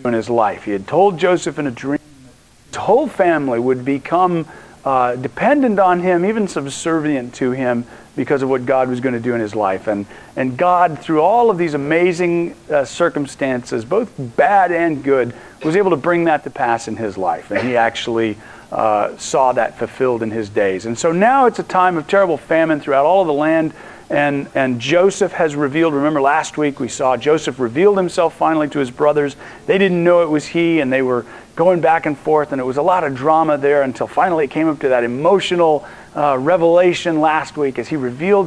in his life. He had told Joseph in a dream that his whole family would become dependent on him, even subservient to him, because of what God was going to do in his life. And God, through all of these amazing circumstances, both bad and good, was able to bring that to pass in his life. And he actually saw that fulfilled in his days. And so now it's a time of terrible famine throughout all of the land. And Joseph has revealed, remember last week we saw Joseph revealed himself finally to his brothers. They didn't know it was he, and they were going back and forth, and it was a lot of drama there until finally it came up to that emotional revelation last week as he revealed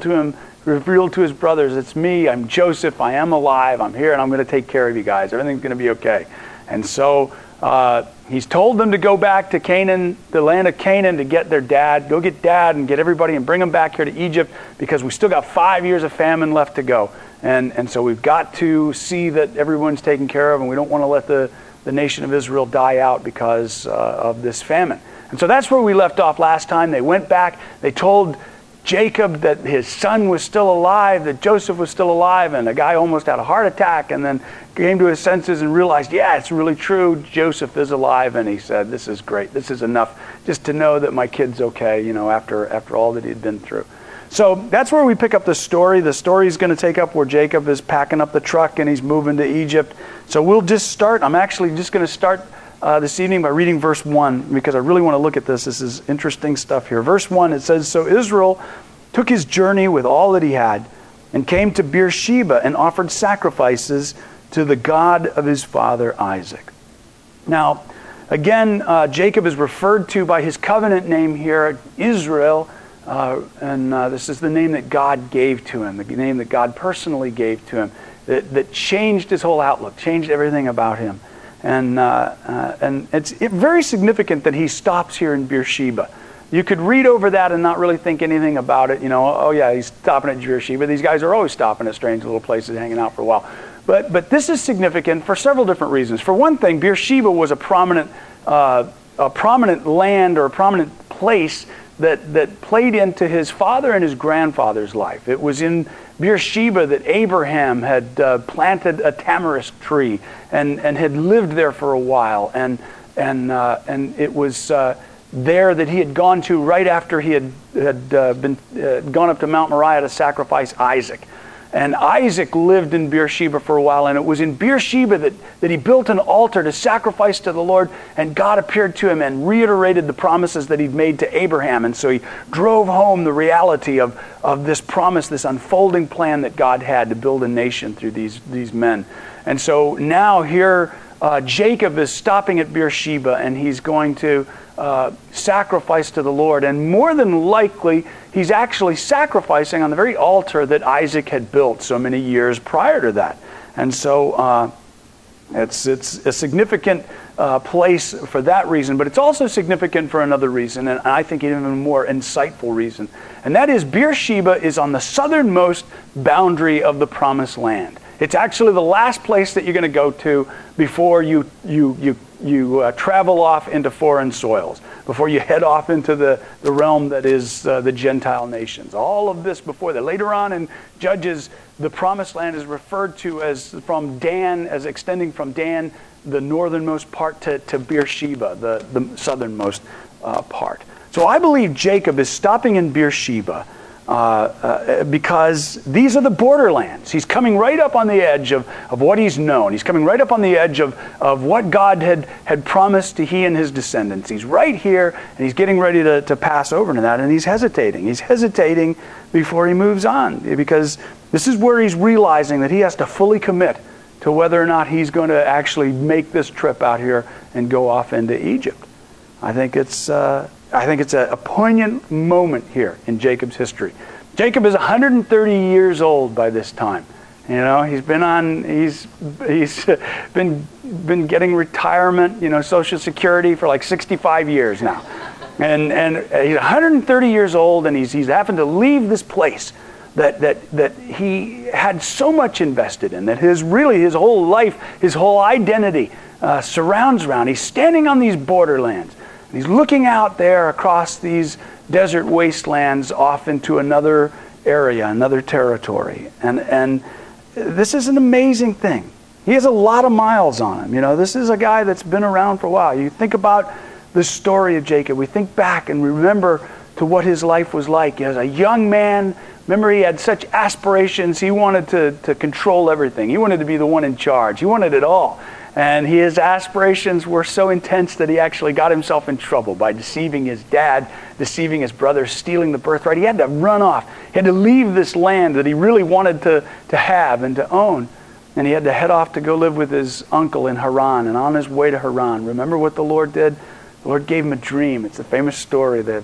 to his brothers, it's me, I'm Joseph, I am alive, I'm here, and I'm going to take care of you guys. Everything's going to be okay. And so he's told them to go back to Canaan, the land of Canaan, to get their dad. Go get dad and get everybody and bring them back here to Egypt, because we still got 5 years of famine left to go. And so we've got to see that everyone's taken care of, and we don't want to let the nation of Israel die out because of this famine. And so that's where we left off last time. They went back. They told Jacob that his son was still alive, that Joseph was still alive, and the guy almost had a heart attack and then came to his senses and realized, yeah, it's really true. Joseph is alive. And he said, this is great. This is enough just to know that my kid's okay, after all that he'd been through. So that's where we pick up the story. The story is going to take up where Jacob is packing up the truck and he's moving to Egypt. So we'll just start. I'm actually just going to start this evening by reading verse 1, because I really want to look at this. This is interesting stuff here. Verse 1, it says, So Israel took his journey with all that he had and came to Beersheba and offered sacrifices to the God of his father Isaac. Now, again, Jacob is referred to by his covenant name here, Israel, and this is the name that God gave to him, the name that God personally gave to him, that changed his whole outlook, changed everything about him. And it's very significant that he stops here in Beersheba. You could read over that and not really think anything about it. Oh yeah, he's stopping at Beersheba. These guys are always stopping at strange little places, hanging out for a while. But this is significant for several different reasons. For one thing, Beersheba was a prominent land or a prominent place that played into his father and his grandfather's life. It was in Beersheba that Abraham had planted a tamarisk tree and had lived there for a while, and it was there that he had gone to right after he had gone up to Mount Moriah to sacrifice Isaac. And Isaac lived in Beersheba for a while, and it was in Beersheba that he built an altar to sacrifice to the Lord, and God appeared to him and reiterated the promises that he'd made to Abraham. And so he drove home the reality of this promise, this unfolding plan that God had to build a nation through these men. And so now here Jacob is stopping at Beersheba, and he's going to sacrifice to the Lord. And more than likely, he's actually sacrificing on the very altar that Isaac had built so many years prior to that. And so it's a significant place for that reason, but it's also significant for another reason, and I think even a more insightful reason. And that is Beersheba is on the southernmost boundary of the Promised Land. It's actually the last place that you're going to go to before you travel off into foreign soils, before you head off into the realm that is the Gentile nations. All of this before that. Later on in Judges, the Promised Land is referred to as from Dan, as extending from Dan, the northernmost part, to Beersheba, the southernmost part. So I believe Jacob is stopping in Beersheba because these are the borderlands. He's coming right up on the edge of what he's known. He's coming right up on the edge of what God had promised to he and his descendants. He's right here, and he's getting ready to pass over to that, and he's hesitating. He's hesitating before he moves on, because this is where he's realizing that he has to fully commit to whether or not he's going to actually make this trip out here and go off into Egypt. I think it's a poignant moment here in Jacob's history. Jacob is 130 years old by this time. He's been getting retirement, Social Security for like 65 years now. And he's 130 years old, and he's having to leave this place that he had so much invested in, that his whole life, his whole identity surrounds around. He's standing on these borderlands. He's looking out there across these desert wastelands off into another area, another territory. And this is an amazing thing. He has a lot of miles on him. You know, this is a guy that's been around for a while. You think about the story of Jacob. We think back and remember to what his life was like. As a young man, remember he had such aspirations. He wanted to control everything. He wanted to be the one in charge. He wanted it all. And his aspirations were so intense that he actually got himself in trouble by deceiving his dad, deceiving his brother, stealing the birthright. He had to run off. He had to leave this land that he really wanted to have and to own. And he had to head off to go live with his uncle in Haran. And on his way to Haran, remember what the Lord did? The Lord gave him a dream. It's a famous story, the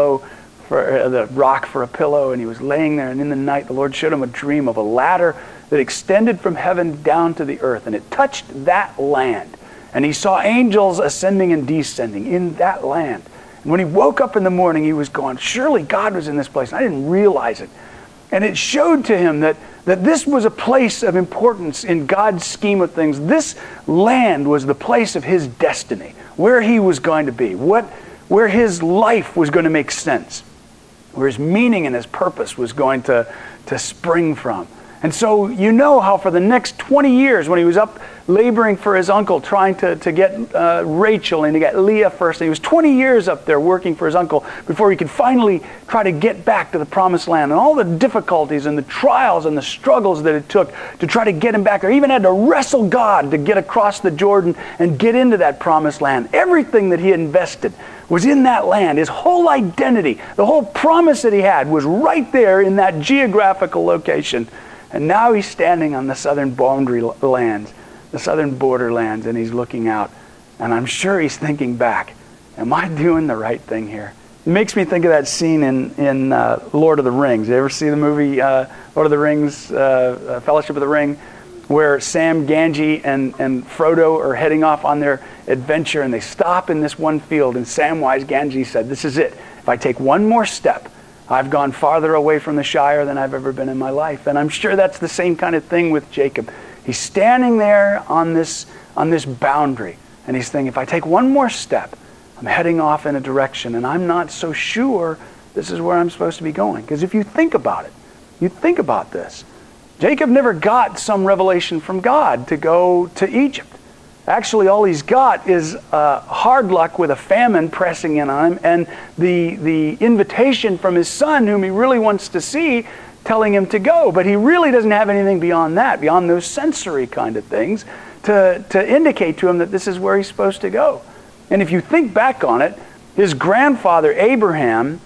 rock for a pillow, and he was laying there, and in the night the Lord showed him a dream of a ladder that extended from heaven down to the earth, and it touched that land. And he saw angels ascending and descending in that land. And when he woke up in the morning, he was going, surely God was in this place. And I didn't realize it. And it showed to him that this was a place of importance in God's scheme of things. This land was the place of his destiny, where he was going to be, where his life was going to make sense, where his meaning and his purpose was going to spring from. And so you know how for the next 20 years, when he was up laboring for his uncle, trying to get Rachel and to get Leah first, and he was 20 years up there working for his uncle before he could finally try to get back to the promised land, and all the difficulties and the trials and the struggles that it took to try to get him back there. He even had to wrestle God to get across the Jordan and get into that promised land. Everything that he had invested was in that land. His whole identity, the whole promise that he had was right there in that geographical location. And now he's standing on the southern boundary lands, the southern borderlands, and he's looking out. And I'm sure he's thinking back, am I doing the right thing here? It makes me think of that scene in Lord of the Rings. You ever see the movie Lord of the Rings, Fellowship of the Ring, where Sam, Gamgee, and Frodo are heading off on their adventure, and they stop in this one field, and Samwise Gamgee said, this is it. If I take one more step, I've gone farther away from the Shire than I've ever been in my life. And I'm sure that's the same kind of thing with Jacob. He's standing there on this boundary, and he's thinking, if I take one more step, I'm heading off in a direction, and I'm not so sure this is where I'm supposed to be going. Because if you think about it, you think about this. Jacob never got some revelation from God to go to Egypt. Actually, all he's got is hard luck with a famine pressing in on him, and the invitation from his son, whom he really wants to see, telling him to go. But he really doesn't have anything beyond that, beyond those sensory kind of things, to indicate to him that this is where he's supposed to go. And if you think back on it, his grandfather Abraham,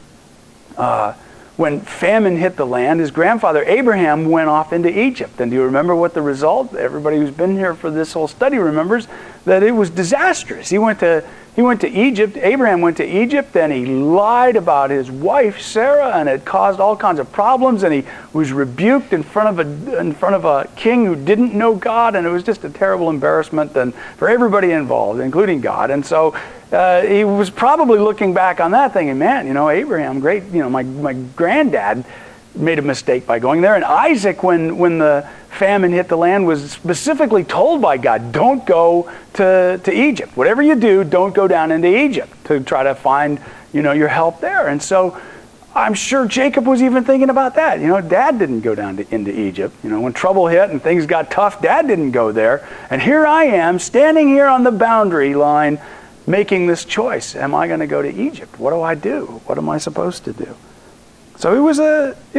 when famine hit the land, his grandfather Abraham went off into Egypt. And do you remember what the result? Everybody who's been here for this whole study remembers that it was disastrous. He went to Egypt. Abraham went to Egypt, and he lied about his wife Sarah, and it caused all kinds of problems. And he was rebuked in front of a king who didn't know God, and it was just a terrible embarrassment and for everybody involved, including God. And so he was probably looking back on that thinking, man, Abraham, great, my granddad made a mistake by going there. And Isaac, when the famine hit the land, was specifically told by God, don't go to Egypt. Whatever you do, don't go down into Egypt to try to find, your help there. And so I'm sure Jacob was even thinking about that. Dad didn't go down into Egypt. When trouble hit and things got tough, Dad didn't go there. And here I am, standing here on the boundary line, making this choice. Am I going to go to Egypt? What do I do? What am I supposed to do? So it was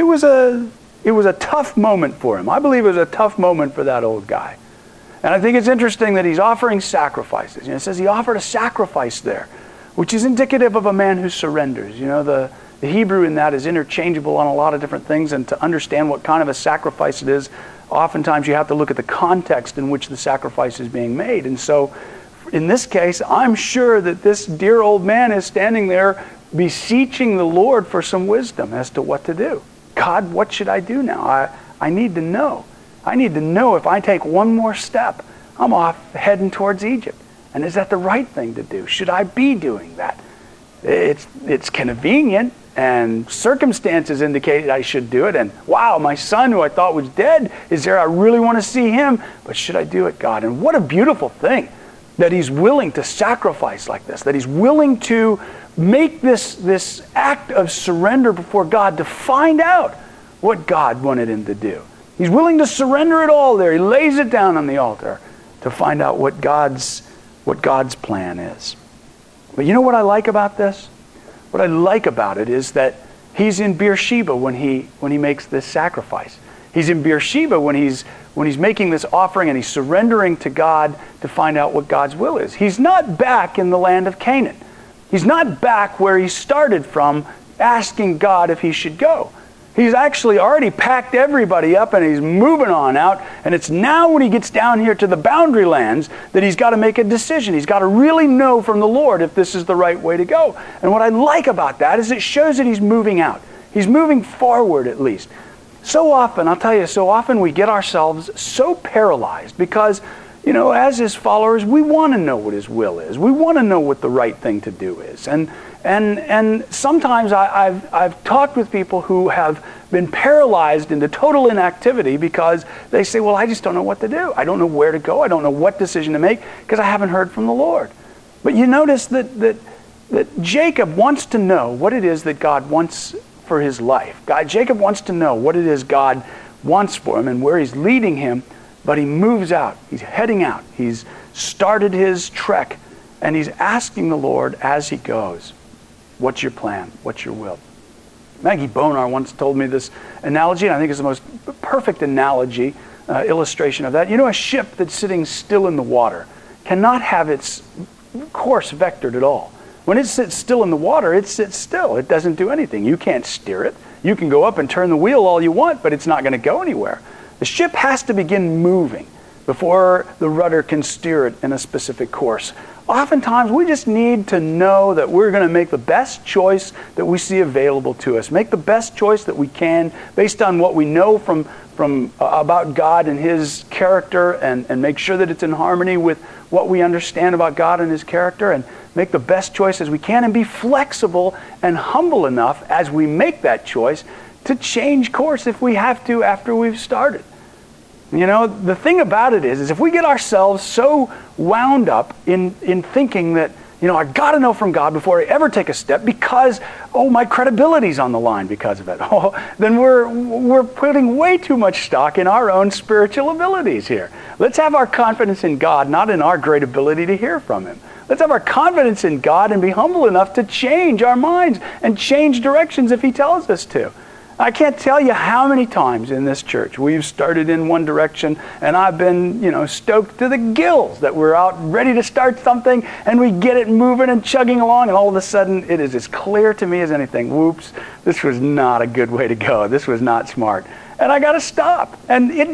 a tough moment for him. I believe it was a tough moment for that old guy. And I think it's interesting that he's offering sacrifices. It says he offered a sacrifice there, which is indicative of a man who surrenders. The Hebrew in that is interchangeable on a lot of different things, and to understand what kind of a sacrifice it is, oftentimes you have to look at the context in which the sacrifice is being made. And so in this case, I'm sure that this dear old man is standing there beseeching the Lord for some wisdom as to what to do. God, what should I do now? I need to know. I need to know if I take one more step, I'm off heading towards Egypt. And is that the right thing to do? Should I be doing that? It's convenient, and circumstances indicate I should do it. And wow, my son who I thought was dead is there. I really want to see him. But should I do it, God? And what a beautiful thing that he's willing to sacrifice like this, that he's willing to make this act of surrender before God to find out what God wanted him to do. He's willing to surrender it all there. He lays it down on the altar. to find out what God's plan is. But you know what I like about this? What I like about it is that he's in Beersheba when he makes this sacrifice. He's in Beersheba when he's making this offering and he's surrendering to God to find out what God's will is. He's not back in the land of Canaan. He's not back where he started from asking God if he should go. He's actually already packed everybody up and he's moving on out. And it's now when he gets down here to the boundary lands that he's got to make a decision. He's got to really know from the Lord if this is the right way to go. And what I like about that is it shows that he's moving out. He's moving forward at least. So often, I'll tell you, so often we get ourselves so paralyzed because, you know, as his followers, we want to know what his will is. We want to know what the right thing to do is. And sometimes I've talked with people who have been paralyzed into total inactivity because they say, well, I just don't know what to do. I don't know where to go. I don't know what decision to make because I haven't heard from the Lord. But you notice that Jacob wants to know what it is that God wants for his life. Jacob wants to know what it is God wants for him and where he's leading him, but he moves out. He's heading out. He's started his trek, and he's asking the Lord as he goes, what's your plan? What's your will? Maggie Bonar once told me this analogy, and I think it's the most perfect analogy, illustration of that. You know, a ship that's sitting still in the water cannot have its course vectored at all. When it sits still in the water, it sits still. It doesn't do anything. You can't steer it. You can go up and turn the wheel all you want, but it's not going to go anywhere. The ship has to begin moving before the rudder can steer it in a specific course. Oftentimes, we just need to know that we're going to make the best choice that we see available to us. Make the best choice that we can based on what we know from about God and his character, and make sure that it's in harmony with what we understand about God and his character, and make the best choice as we can, and be flexible and humble enough as we make that choice to change course if we have to after we've started. You know, the thing about it is if we get ourselves so wound up in thinking that, you know, I got to know from God before I ever take a step because, my credibility's on the line because of it. Then we're putting way too much stock in our own spiritual abilities here. Let's have our confidence in God, not in our great ability to hear from him. Let's have our confidence in God and be humble enough to change our minds and change directions if he tells us to. I can't tell you how many times in this church we've started in one direction and I've been, stoked to the gills that we're out ready to start something and we get it moving and chugging along, and all of a sudden it is as clear to me as anything. Whoops, this was not a good way to go. This was not smart. And I got to stop. And it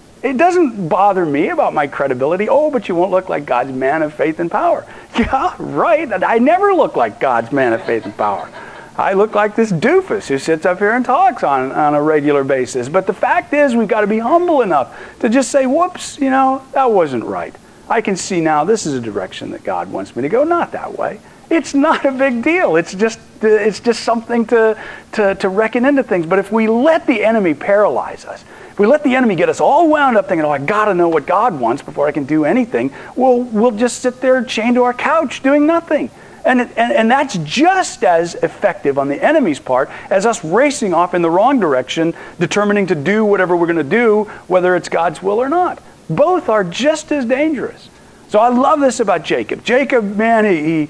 doesn't bother me about my credibility. Oh, but you won't look like God's man of faith and power. Yeah, right. I never look like God's man of faith and power. I look like this doofus who sits up here and talks on a regular basis. But the fact is, we've got to be humble enough to just say, whoops, that wasn't right. I can see now this is a direction that God wants me to go, not that way. It's not a big deal. It's just something to reckon into things. But if we let the enemy paralyze us, if we let the enemy get us all wound up thinking, I got to know what God wants before I can do anything, we'll just sit there chained to our couch doing nothing. And that's just as effective on the enemy's part as us racing off in the wrong direction, determining to do whatever we're going to do, whether it's God's will or not. Both are just as dangerous. So I love this about Jacob. Jacob, man,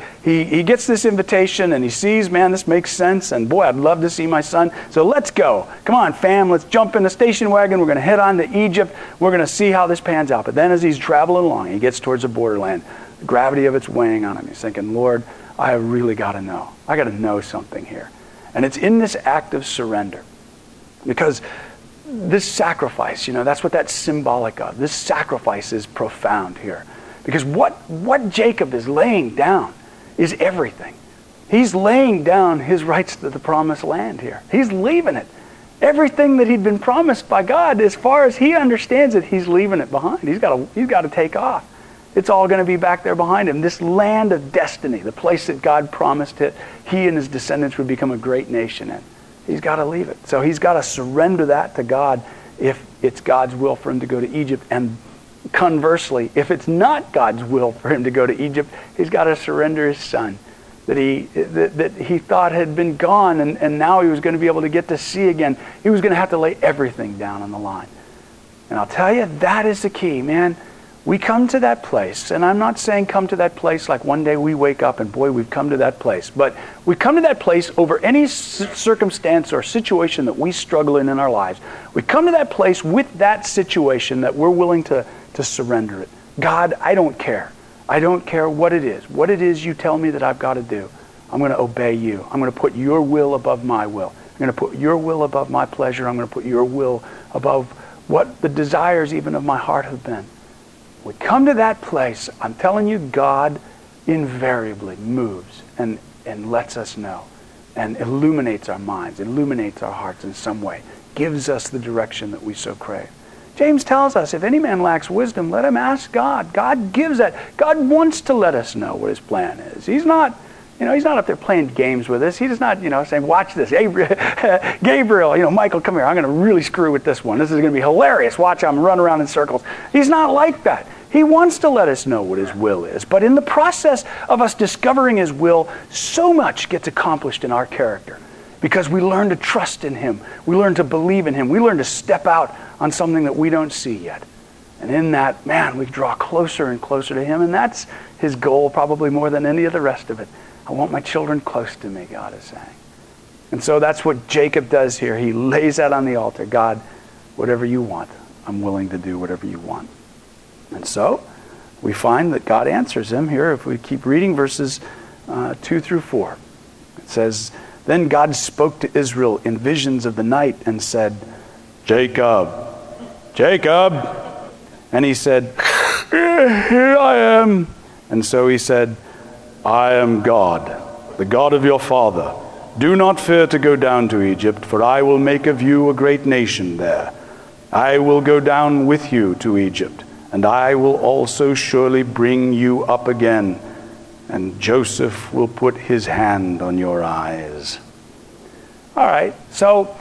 he gets this invitation and he sees, man, this makes sense. And boy, I'd love to see my son. So let's go. Come on, fam, let's jump in the station wagon. We're going to head on to Egypt. We're going to see how this pans out. But then as he's traveling along, he gets towards the borderland. The gravity of it's weighing on him. He's thinking, Lord, I really got to know. I got to know something here. And it's in this act of surrender. Because this sacrifice, that's what that's symbolic of. This sacrifice is profound here. Because what Jacob is laying down is everything. He's laying down his rights to the promised land here. He's leaving it. Everything that he'd been promised by God, as far as he understands it, he's leaving it behind. He's got to take off. It's all going to be back there behind him. This land of destiny, the place that God promised it, he and his descendants would become a great nation in. He's got to leave it. So he's got to surrender that to God if it's God's will for him to go to Egypt. And conversely, if it's not God's will for him to go to Egypt, he's got to surrender his son that he thought had been gone, and now he was going to be able to get to see again. He was going to have to lay everything down on the line. And I'll tell you, that is the key, man. we come to that place, and I'm not saying come to that place like one day we wake up and boy, we've come to that place. But we come to that place over any circumstance or situation that we struggle in our lives. We come to that place with that situation that we're willing to surrender it. God, I don't care. I don't care what it is. What it is you tell me that I've got to do. I'm going to obey you. I'm going to put your will above my will. I'm going to put your will above my pleasure. I'm going to put your will above what the desires even of my heart have been. We come to that place, I'm telling you, God invariably moves and lets us know and illuminates our minds, illuminates our hearts in some way, gives us the direction that we so crave. James tells us, if any man lacks wisdom, let him ask God. God gives that. God wants to let us know what his plan is. He's not up there playing games with us. He's not, saying, watch this. Gabriel, Michael, come here. I'm going to really screw with this one. This is going to be hilarious. Watch, I'm run around in circles. He's not like that. He wants to let us know what his will is. But in the process of us discovering his will, so much gets accomplished in our character because we learn to trust in him. We learn to believe in him. We learn to step out on something that we don't see yet. And in that, we draw closer and closer to him. And that's his goal probably more than any of the rest of it. I want my children close to me, God is saying. And so that's what Jacob does here. He lays that on the altar. God, whatever you want, I'm willing to do whatever you want. And so we find that God answers him here. If we keep reading verses 2 through 4. It says, Then God spoke to Israel in visions of the night and said, Jacob, Jacob. And he said, Here I am. And so he said, I am God, the God of your father. Do not fear to go down to Egypt, for I will make of you a great nation there. I will go down with you to Egypt, and I will also surely bring you up again, and Joseph will put his hand on your eyes. All right, so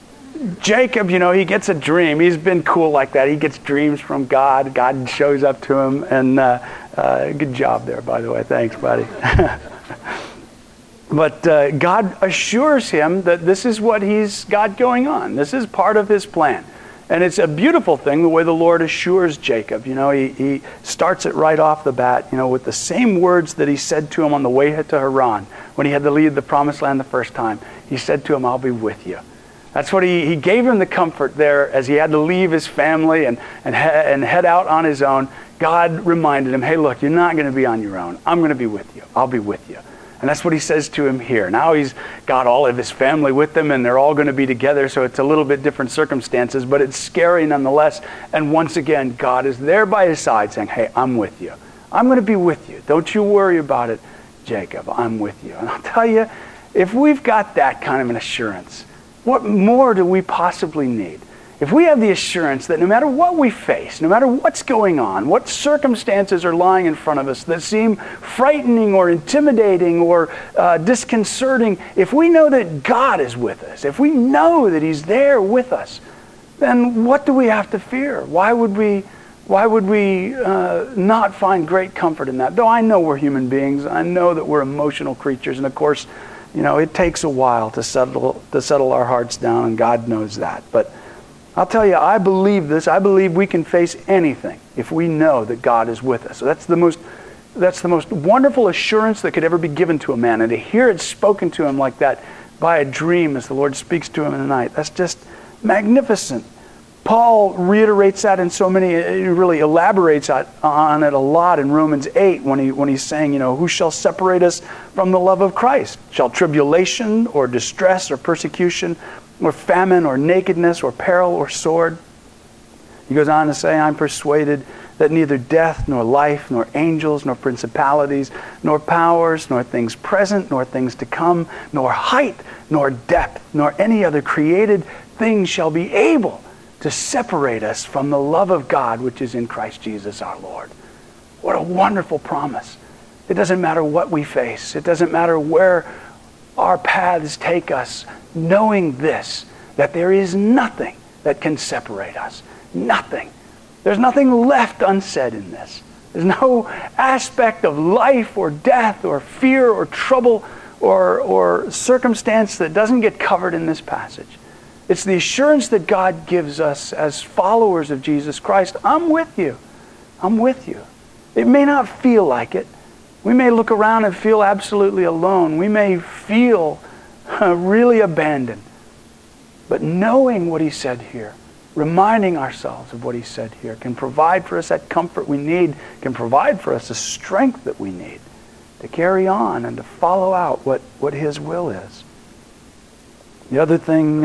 Jacob, he gets a dream. He's been cool like that. He gets dreams from God. God shows up to him, and good job there, by the way. Thanks, buddy. But God assures him that this is what he's got going on. This is part of his plan. And it's a beautiful thing, the way the Lord assures Jacob. He starts it right off the bat, with the same words that he said to him on the way to Haran, when he had to leave the promised land the first time. He said to him, I'll be with you. That's what he gave him the comfort there as he had to leave his family and head out on his own. God reminded him, hey, look, you're not going to be on your own. I'm going to be with you. I'll be with you. And that's what he says to him here. Now he's got all of his family with him, and they're all going to be together, so it's a little bit different circumstances, but it's scary nonetheless. And once again, God is there by his side saying, hey, I'm with you. I'm going to be with you. Don't you worry about it, Jacob. I'm with you. And I'll tell you, if we've got that kind of an assurance, what more do we possibly need? If we have the assurance that no matter what we face, no matter what's going on, what circumstances are lying in front of us that seem frightening or intimidating or disconcerting, if we know that God is with us, if we know that he's there with us, then what do we have to fear? Why would we not find great comfort in that? Though I know we're human beings, I know that we're emotional creatures, and of course, it takes a while to settle our hearts down, and God knows that. But I'll tell you, I believe this. I believe we can face anything if we know that God is with us. So that's the most wonderful assurance that could ever be given to a man. And to hear it spoken to him like that by a dream as the Lord speaks to him in the night, that's just magnificent. Paul reiterates that in so many, he really elaborates on it a lot in Romans 8 when he's saying, who shall separate us from the love of Christ? Shall tribulation or distress or persecution or famine or nakedness or peril or sword? He goes on to say, I'm persuaded that neither death nor life nor angels nor principalities nor powers nor things present nor things to come nor height nor depth nor any other created thing shall be able to separate us from the love of God which is in Christ Jesus our Lord. What a wonderful promise. It doesn't matter what we face. It doesn't matter where our paths take us, knowing this, that there is nothing that can separate us. Nothing. There's nothing left unsaid in this. There's no aspect of life or death or fear or trouble or circumstance that doesn't get covered in this passage. It's the assurance that God gives us as followers of Jesus Christ. I'm with you. I'm with you. It may not feel like it. We may look around and feel absolutely alone. We may feel really abandoned. But knowing what he said here, reminding ourselves of what he said here, can provide for us that comfort we need, can provide for us the strength that we need to carry on and to follow out what his will is. The other thing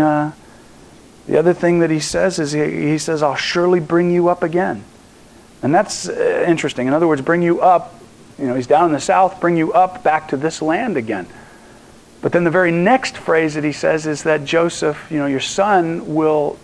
that he says is he says, I'll surely bring you up again. And that's interesting. In other words, bring you up. He's down in the south, bring you up back to this land again. But then the very next phrase that he says is that Joseph, your son, will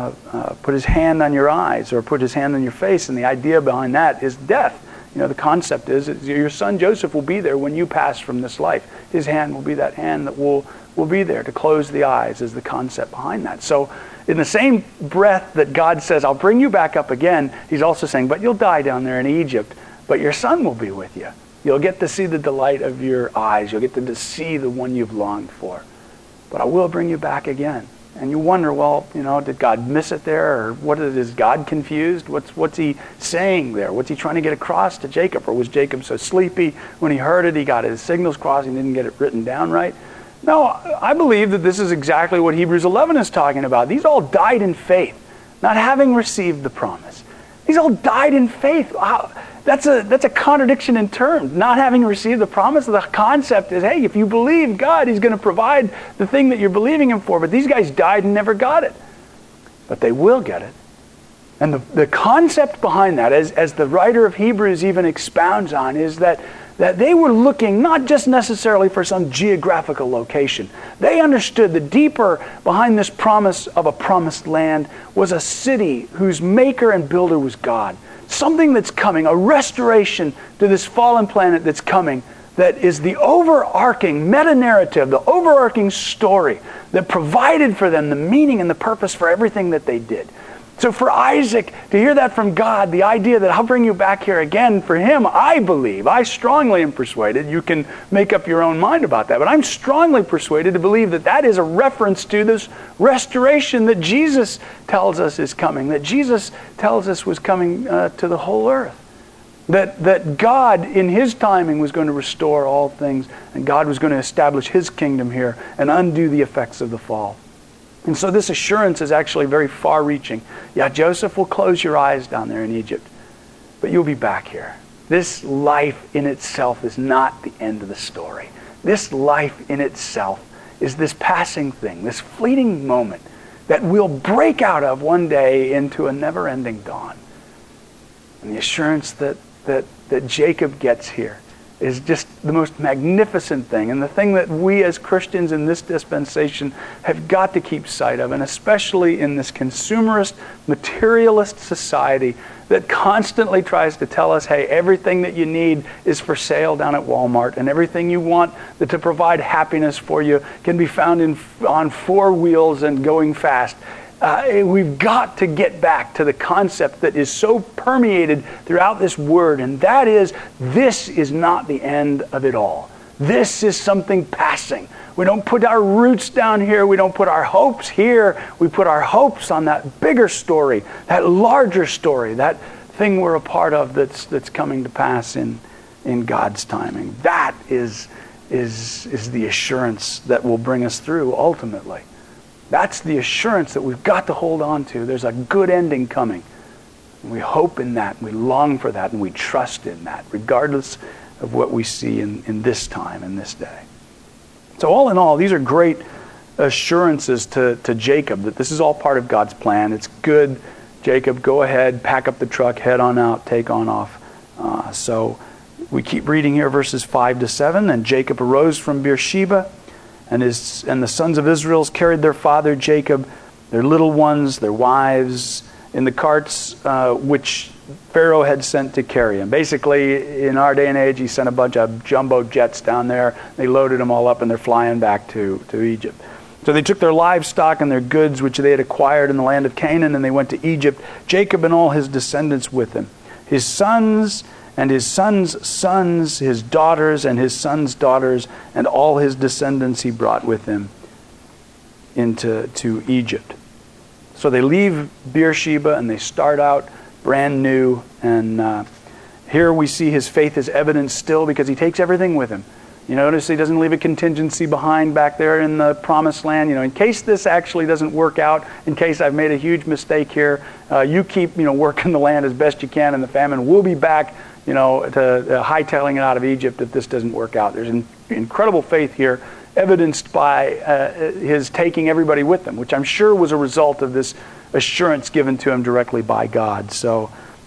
put his hand on your eyes or put his hand on your face. And the idea behind that is death. The concept is your son Joseph will be there when you pass from this life. His hand will be that hand that will be there to close the eyes, is the concept behind that. So in the same breath that God says, I'll bring you back up again, he's also saying, but you'll die down there in Egypt, but your son will be with you. You'll get to see the delight of your eyes. You'll get to see the one you've longed for. But I will bring you back again. And you wonder, well, did God miss it there? Or is God confused? What's he saying there? What's he trying to get across to Jacob? Or was Jacob so sleepy when he heard it, he got his signals crossed and didn't get it written down right? No, I believe that this is exactly what Hebrews 11 is talking about. These all died in faith, not having received the promise. These all died in faith. That's a contradiction in terms. Not having received the promise, the concept is, hey, if you believe God, he's going to provide the thing that you're believing him for. But these guys died and never got it. But they will get it. And the concept behind that, as the writer of Hebrews even expounds on, is that they were looking not just necessarily for some geographical location. They understood the deeper behind this promise of a promised land was a city whose maker and builder was God. Something that's coming, a restoration to this fallen planet that's coming, that is the overarching meta-narrative, the overarching story that provided for them the meaning and the purpose for everything that they did. So for Isaac to hear that from God, the idea that I'll bring you back here again, for him, I strongly am persuaded, you can make up your own mind about that, but I'm strongly persuaded to believe that that is a reference to this restoration that Jesus tells us is coming, that Jesus tells us was coming to the whole earth. That God, in his timing, was going to restore all things, and God was going to establish his kingdom here and undo the effects of the fall. And so this assurance is actually very far-reaching. Yeah, Joseph will close your eyes down there in Egypt, but you'll be back here. This life in itself is not the end of the story. This life in itself is this passing thing, this fleeting moment that we'll break out of one day into a never-ending dawn. And the assurance that Jacob gets here is just the most magnificent thing, and the thing that we as Christians in this dispensation have got to keep sight of, and especially in this consumerist, materialist society that constantly tries to tell us, hey, everything that you need is for sale down at Walmart, and everything you want to provide happiness for you can be found on four wheels and going fast. We've got to get back to the concept that is so permeated throughout this word, and that is, this is not the end of it all. This is something passing. We don't put our roots down here. We don't put our hopes here. We put our hopes on that bigger story, that larger story, that thing we're a part of that's coming to pass in God's timing. That is the assurance that will bring us through ultimately. That's the assurance that we've got to hold on to. There's a good ending coming. And we hope in that, we long for that, and we trust in that, regardless of what we see in this time, in this day. So all in all, these are great assurances to Jacob, that this is all part of God's plan. It's good. Jacob, go ahead, pack up the truck, head on out, take on off. So we keep reading here, verses 5-7. And Jacob arose from Beersheba, and the sons of Israel carried their father Jacob, their little ones, their wives, in the carts which Pharaoh had sent to carry him. Basically, in our day and age, he sent a bunch of jumbo jets down there. They loaded them all up, and they're flying back to Egypt. So they took their livestock and their goods, which they had acquired in the land of Canaan, and they went to Egypt, Jacob and all his descendants with him. His sons and his sons' sons, his daughters and his sons' daughters, and all his descendants he brought with him to Egypt. So they leave Beersheba and they start out brand new. And here we see his faith is evident still because he takes everything with him. You notice he doesn't leave a contingency behind back there in the promised land. In case this actually doesn't work out, in case I've made a huge mistake here, you keep, working the land as best you can in the famine. We'll be back, to hightailing it out of Egypt if this doesn't work out. There's incredible faith here, evidenced by his taking everybody with him, which I'm sure was a result of this assurance given to him directly by God. So,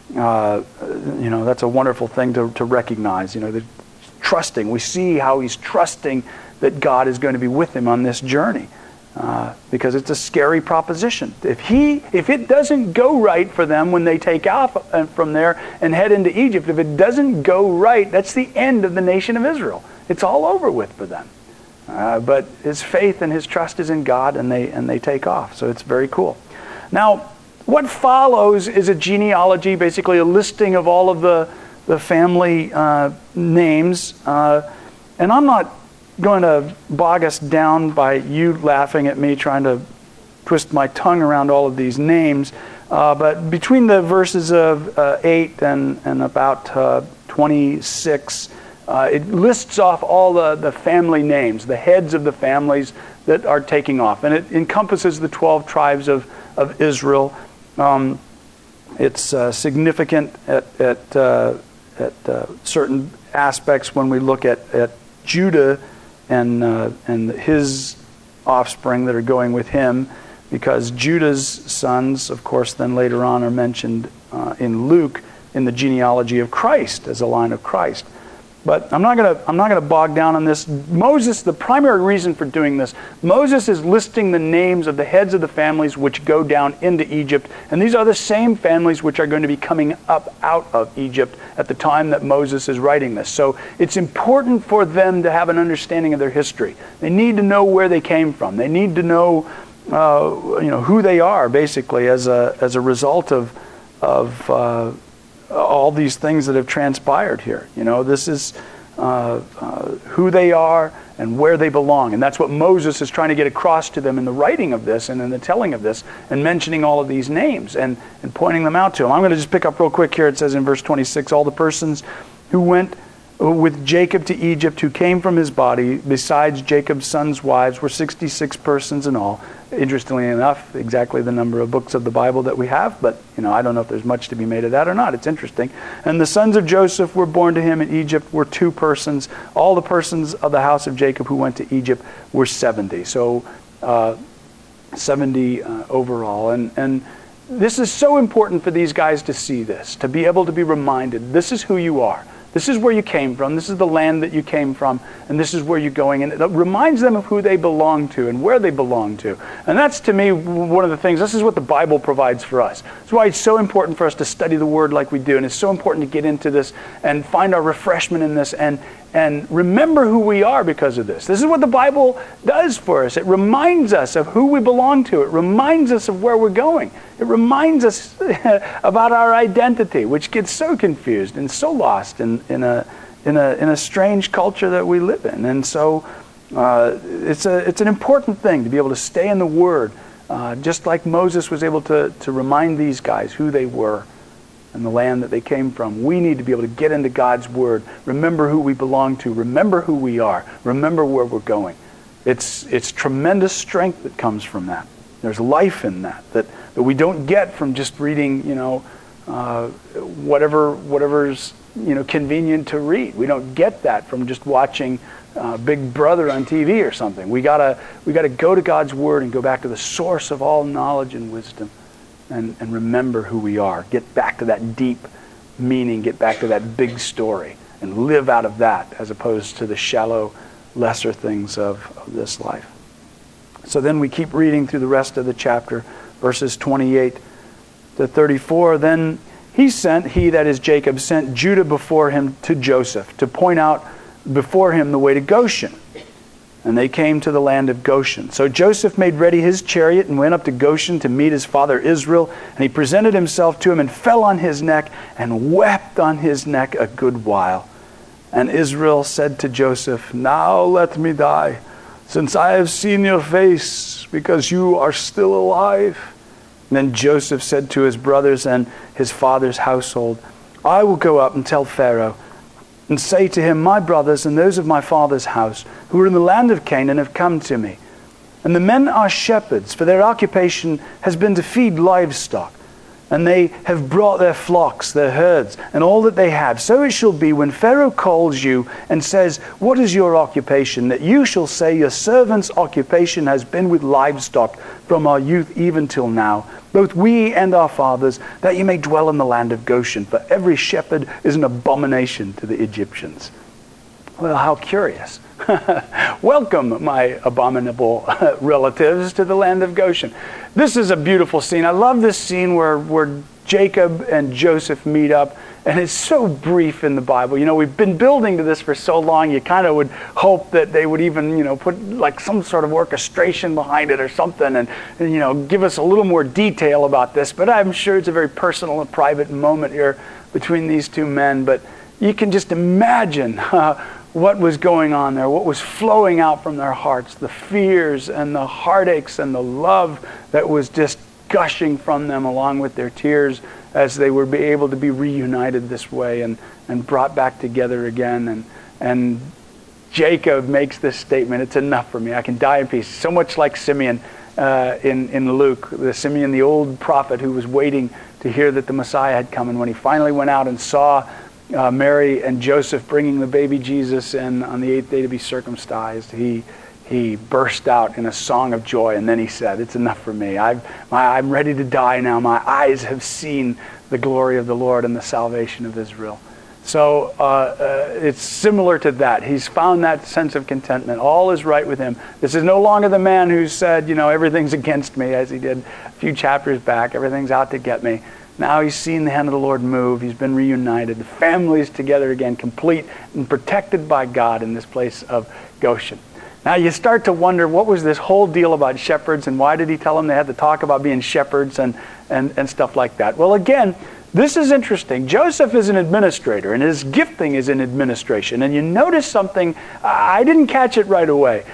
that's a wonderful thing to recognize. The trusting. We see how he's trusting that God is going to be with him on this journey, because it's a scary proposition. If it doesn't go right for them when they take off from there and head into Egypt, if it doesn't go right, that's the end of the nation of Israel. It's all over with for them. But his faith and his trust is in God, and they take off. So it's very cool. Now, what follows is a genealogy, basically a listing of all of the family names. And I'm not going to bog us down by you laughing at me trying to twist my tongue around all of these names. But between the verses of 8 and about 26, it lists off all the family names, the heads of the families that are taking off. And it encompasses the 12 tribes of Israel. It's significant at certain aspects when we look at Judah and his offspring that are going with him, because Judah's sons, of course, then later on are mentioned in Luke in the genealogy of Christ as a line of Christ. But I'm not going to bog down on this. Moses, the primary reason for doing this, Moses is listing the names of the heads of the families which go down into Egypt. And these are the same families which are going to be coming up out of Egypt at the time that Moses is writing this. So it's important for them to have an understanding of their history. They need to know where they came from. They need to know, who they are, basically, as a result of all these things that have transpired here. This is who they are and where they belong. And that's what Moses is trying to get across to them in the writing of this and in the telling of this, and mentioning all of these names and pointing them out to them. I'm going to just pick up real quick here. It says in verse 26, all the persons who went with Jacob to Egypt, who came from his body, besides Jacob's sons' wives, were 66 persons in all. Interestingly enough, exactly the number of books of the Bible that we have, but I don't know if there's much to be made of that or not. It's interesting. And the sons of Joseph were born to him in Egypt were 2 persons. All the persons of the house of Jacob who went to Egypt were 70. So 70 overall. And this is so important for these guys to see this, to be able to be reminded, this is who you are. This is where you came from. This is the land that you came from. And this is where you're going. And it reminds them of who they belong to and where they belong to. And that's, to me, one of the things. This is what the Bible provides for us. That's why it's so important for us to study the Word like we do. And it's so important to get into this and find our refreshment in this and remember who we are because of this. This is what the Bible does for us. It reminds us of who we belong to. It reminds us of where we're going. It reminds us about our identity, which gets so confused and so lost in a strange culture that we live in. And so it's an important thing to be able to stay in the Word, just like Moses was able to remind these guys who they were and the land that they came from. We need to be able to get into God's Word, remember who we belong to, remember who we are, remember where we're going. It's tremendous strength that comes from that. There's life in that we don't get from just reading, whatever's convenient to read. We don't get that from just watching Big Brother on TV or something. We gotta go to God's Word and go back to the source of all knowledge and wisdom, and remember who we are. Get back to that deep meaning. Get back to that big story and live out of that, as opposed to the shallow, lesser things of this life. So then we keep reading through the rest of the chapter, verses 28 to 34. Then he, that is Jacob, sent Judah before him to Joseph to point out before him the way to Goshen. And they came to the land of Goshen. So Joseph made ready his chariot and went up to Goshen to meet his father Israel. And he presented himself to him and fell on his neck and wept on his neck a good while. And Israel said to Joseph, now let me die, since I have seen your face, because you are still alive. And then Joseph said to his brothers and his father's household, I will go up and tell Pharaoh and say to him, my brothers and those of my father's house who are in the land of Canaan have come to me. And the men are shepherds, for their occupation has been to feed livestock. And they have brought their flocks, their herds, and all that they have. So it shall be when Pharaoh calls you and says, what is your occupation? That you shall say, your servant's occupation has been with livestock from our youth even till now, both we and our fathers, that you may dwell in the land of Goshen. For every shepherd is an abomination to the Egyptians. Well, how curious. Welcome, my abominable relatives, to the land of Goshen. This is a beautiful scene. I love this scene where Jacob and Joseph meet up, and it's so brief in the Bible. You know, we've been building to this for so long, you kind of would hope that they would even, put like some sort of orchestration behind it or something and give us a little more detail about this. But I'm sure it's a very personal and private moment here between these two men. But you can just imagine what was going on there, what was flowing out from their hearts, the fears and the heartaches and the love that was just gushing from them along with their tears as they were able to be reunited this way and brought back together again. And Jacob makes this statement, it's enough for me, I can die in peace. So much like Simeon in Luke, the Simeon, the old prophet who was waiting to hear that the Messiah had come. And when he finally went out and saw Mary and Joseph bringing the baby Jesus in on the 8th day to be circumcised, he burst out in a song of joy, and then he said, it's enough for me. I'm ready to die now. My eyes have seen the glory of the Lord and the salvation of Israel. So it's similar to that. He's found that sense of contentment. All is right with him. This is no longer the man who said, everything's against me, as he did a few chapters back. Everything's out to get me. Now he's seen the hand of the Lord move. He's been reunited. The family is together again, complete and protected by God in this place of Goshen. Now you start to wonder, what was this whole deal about shepherds, and why did he tell them they had to talk about being shepherds and stuff like that? Well, again, this is interesting. Joseph is an administrator, and his gifting is in administration. And you notice something, I didn't catch it right away.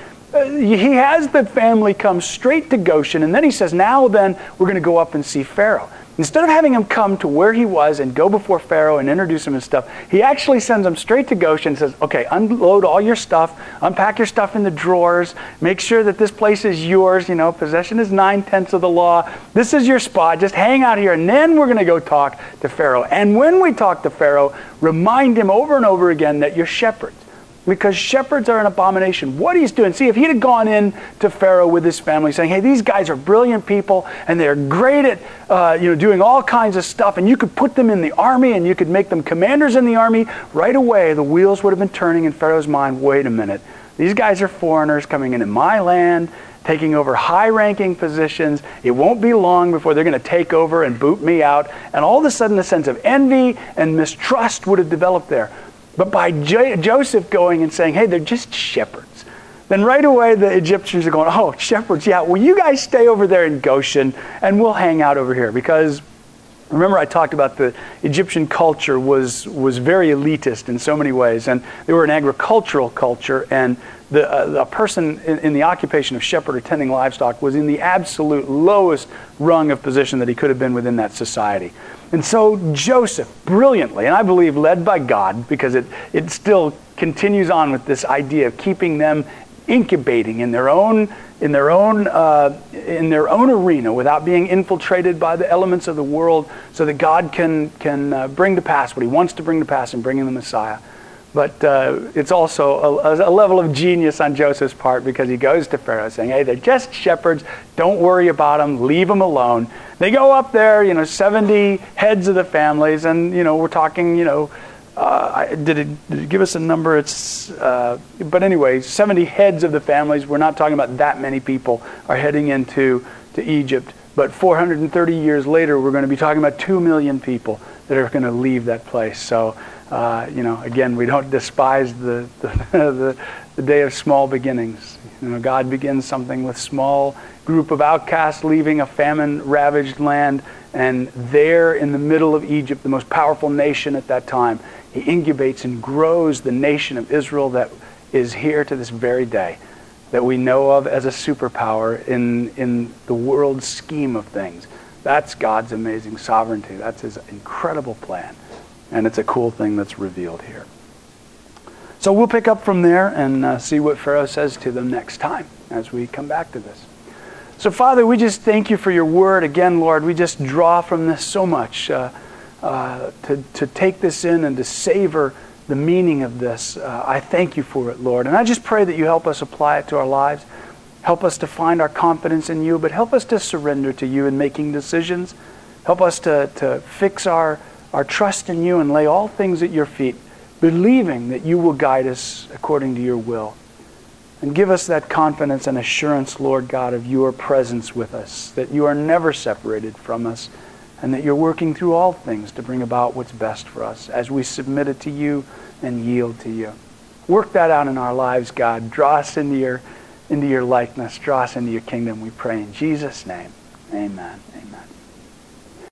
He has the family come straight to Goshen, and then he says, now then, we're going to go up and see Pharaoh. Instead of having him come to where he was and go before Pharaoh and introduce him and stuff, he actually sends him straight to Goshen and says, okay, unload all your stuff, unpack your stuff in the drawers, make sure that this place is yours, possession is 9/10 of the law. This is your spot, just hang out here, and then we're going to go talk to Pharaoh. And when we talk to Pharaoh, remind him over and over again that you're shepherds. Because shepherds are an abomination. What he's doing, see, if he'd have gone in to Pharaoh with his family saying, hey, these guys are brilliant people and they're great at doing all kinds of stuff, and you could put them in the army and you could make them commanders in the army, right away the wheels would have been turning in Pharaoh's mind. Wait a minute, these guys are foreigners coming into my land, taking over high-ranking positions. It won't be long before they're going to take over and boot me out. And all of a sudden a sense of envy and mistrust would have developed there. But by Joseph going and saying, hey, they're just shepherds, then right away the Egyptians are going, oh, shepherds, yeah, well, you guys stay over there in Goshen and we'll hang out over here. Because remember I talked about the Egyptian culture was very elitist in so many ways, and they were an agricultural culture, and a person in the occupation of shepherd or tending livestock was in the absolute lowest rung of position that he could have been within that society. And so Joseph, brilliantly, and I believe led by God, because it still continues on with this idea of keeping them incubating in their own arena without being infiltrated by the elements of the world, so that God can bring to pass what he wants to bring to pass in bringing the Messiah. But it's also a level of genius on Joseph's part, because he goes to Pharaoh saying, hey, they're just shepherds. Don't worry about them. Leave them alone. They go up there, 70 heads of the families. And, we're talking, did it give us a number? But anyway, 70 heads of the families. We're not talking about that many people are heading into Egypt. But 430 years later, we're going to be talking about 2 million people that are going to leave that place. So, again, we don't despise the day of small beginnings. God begins something with small group of outcasts leaving a famine-ravaged land, and there in the middle of Egypt, the most powerful nation at that time, he incubates and grows the nation of Israel that is here to this very day, that we know of as a superpower in the world's scheme of things. That's God's amazing sovereignty. That's his incredible plan. And it's a cool thing that's revealed here. So we'll pick up from there and see what Pharaoh says to them next time as we come back to this. So Father, we just thank you for your word. Again, Lord, we just draw from this so much to take this in and to savor the meaning of this. I thank you for it, Lord. And I just pray that you help us apply it to our lives. Help us to find our confidence in you, but help us to surrender to you in making decisions. Help us to fix our trust in you and lay all things at your feet, believing that you will guide us according to your will. And give us that confidence and assurance, Lord God, of your presence with us, that you are never separated from us, and that you're working through all things to bring about what's best for us as we submit it to you and yield to you. Work that out in our lives, God. Draw us into your likeness. Draw us into your kingdom, we pray in Jesus' name. Amen. Amen.